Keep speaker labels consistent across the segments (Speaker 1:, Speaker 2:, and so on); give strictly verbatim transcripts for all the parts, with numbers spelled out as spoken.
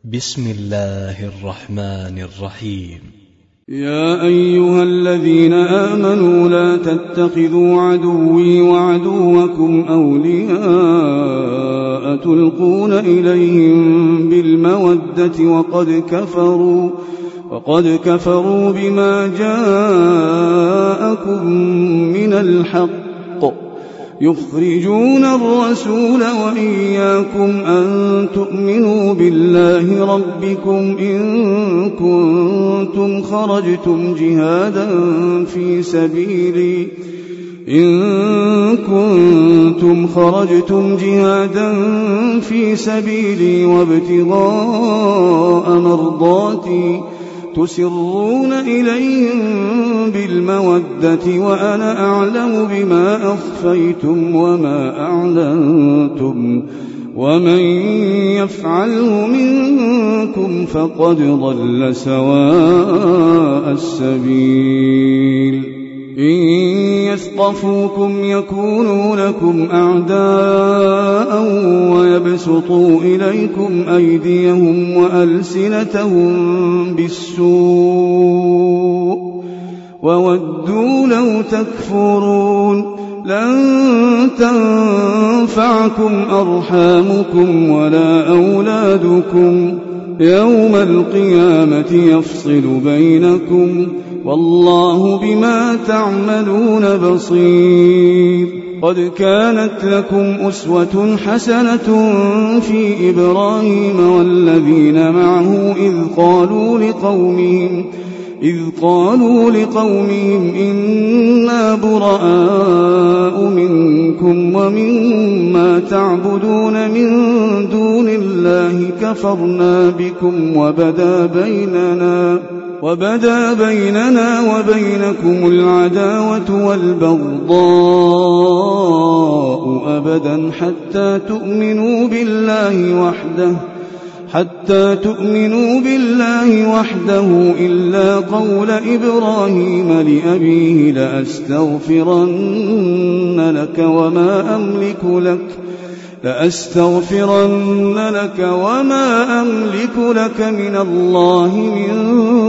Speaker 1: بسم الله الرحمن الرحيم.
Speaker 2: يا أيها الذين آمنوا لا تتخذوا عدوي وعدوكم أولياء تلقون إليهم بالمودة وقد كفروا وقد كفروا بما جاءكم من الحق يخرجون الرسول وإياكم أن تؤمنوا بالله ربكم إن كنتم خرجتم جهادا في سبيلي إن كنتم خرجتم جهادا في سبيلي وابتغاء مرضاتي تسرون إليهم بالمودة وأنا أعلم بما أخفيتم وما أعلنتم ومن يفعله منكم فقد ضل سواء السبيل. إن يثقفوكم يكونوا لكم أعداء ويبسطوا إليكم أيديهم وألسنتهم بالسوء وودوا لو تكفرون. لن تنفعكم أرحامكم ولا أولادكم يوم القيامة يفصل بينكم والله بما تعملون بصير. قد كانت لكم أسوة حسنة في إبراهيم والذين معه إذ قالوا لقومهم إذ قالوا لقومهم إنا براء منكم ومما تعبدون من دون الله كفرنا بكم وبدا بيننا وبدا بيننا وبينكم العداوة والبغضاء أبدا حتى تؤمنوا بالله وحده حتى تؤمنوا بالله وحده إلا قول إبراهيم لأبيه لأستغفرن لك وما أملك لك لأستغفرن لك وما أملك لك من الله من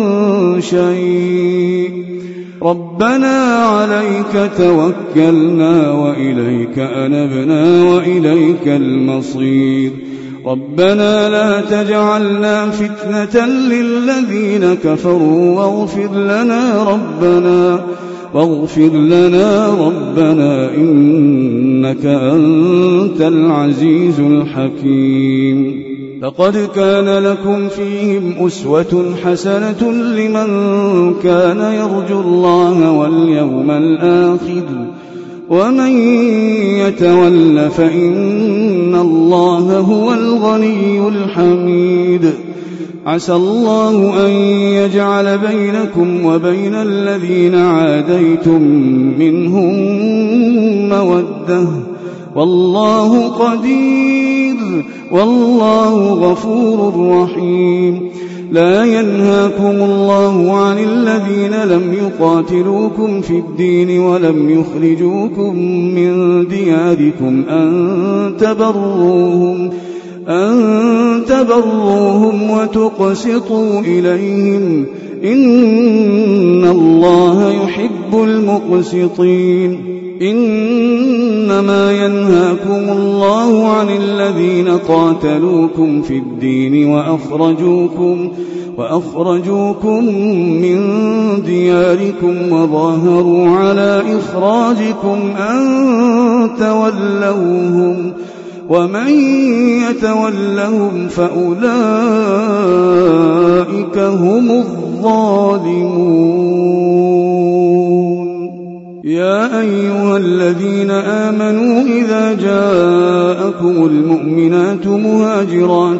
Speaker 2: شيء ربنا عليك توكلنا وإليك أنبنا وإليك المصير. ربنا لا تجعلنا فتنة للذين كفروا واغفر لنا ربنا واغفر لنا ربنا إنك أنت العزيز الحكيم. لقد كان لكم فيهم أسوة حسنة لمن كان يرجو الله واليوم الآخر ومن يتول فإن الله هو الغني الحميد. عسى الله أن يجعل بينكم وبين الذين عاديتم منهم مودة والله قدير والله غفور رحيم. لا ينهاكم الله عن الذين لم يقاتلوكم في الدين ولم يخرجوكم من دياركم أن تبروهم أن تبروهم وتقسطوا إليهم إن الله يحب المقسطين. إنما ينهاكم الله عن الذين قاتلوكم في الدين وأخرجوكم وأخرجوكم من دياركم وظاهروا على إخراجكم أن تولوهم ومن يتولهم فأولئك هم الظالمون. يا أيها الذين آمنوا إذا جاءكم المؤمنات مهاجرات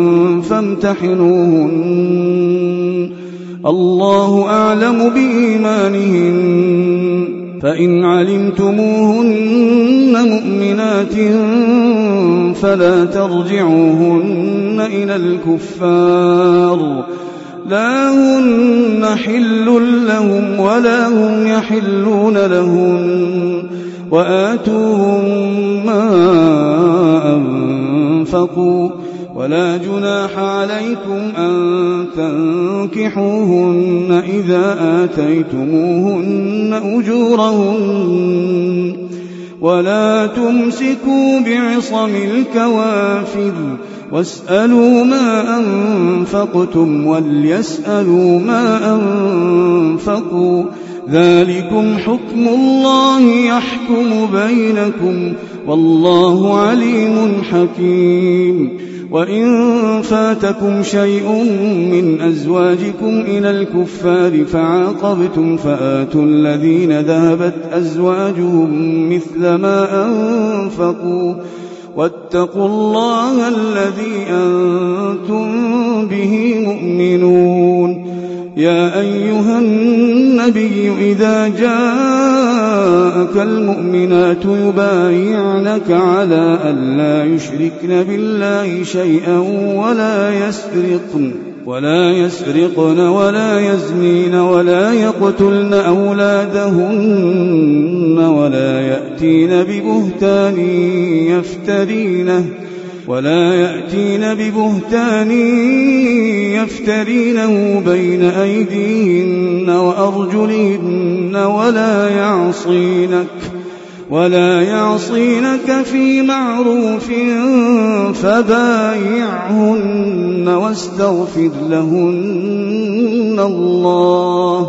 Speaker 2: فامتحنوهن الله أعلم بإيمانهن فإن علمتموهن مؤمنات فلا ترجعوهن إلى الكفار لا هن حل لهم ولا هم يحلون لهن وآتوهم ما أنفقوا ولا جناح عليكم أن تنكحوهن إذا آتيتموهن أجورهن ولا تمسكوا بعصم الكوافر واسألوا ما أنفقتم وليسألوا ما أنفقوا ذلكم حكم الله يحكم بينكم والله عليم حكيم. وإن فاتكم شيء من أزواجكم إلى الكفار فعاقبتم فآتوا الذين ذهبت أزواجهم مثل ما أنفقوا واتقوا الله الذي أنتم به مؤمنون. يا أيها النبي إذا جاءك المؤمنات يبايعنك على أن لا يشركن بالله شيئا ولا يسرقن ولا يسرقن ولا يزنين ولا يقتلن أولادهن ولا يأتين ببهتان يفترينه ولا يأتين ببهتان يفترينه بين أيديهن وأرجلهن ولا يعصينك ولا يعصينك في معروف فبايعهن واستغفر لهن الله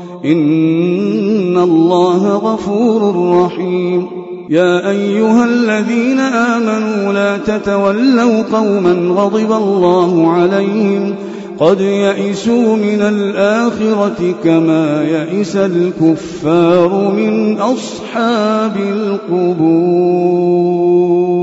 Speaker 2: إن الله غفور رحيم. يا أيها الذين آمنوا لا تتولوا قوما غضب الله عليهم قد يئسوا من الآخرة كما يئس الكفار من أصحاب القبور.